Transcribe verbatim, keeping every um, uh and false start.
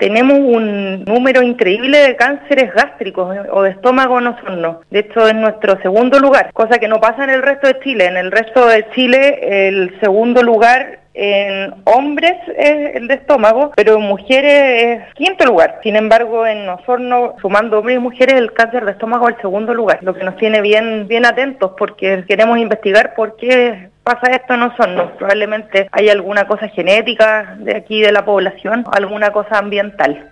tenemos un número increíble de cánceres gástricos o de estómago en Osorno. De hecho, es nuestro segundo lugar, cosa que no pasa en el resto de Chile. En el resto de Chile, el segundo lugar en hombres es el de estómago, pero en mujeres es quinto lugar. Sin embargo, en Osorno, sumando hombres y mujeres, el cáncer de estómago es el segundo lugar, lo que nos tiene bien, bien atentos porque queremos investigar por qué pasa esto en Osorno. Probablemente hay alguna cosa genética de aquí de la población, alguna cosa ambiental.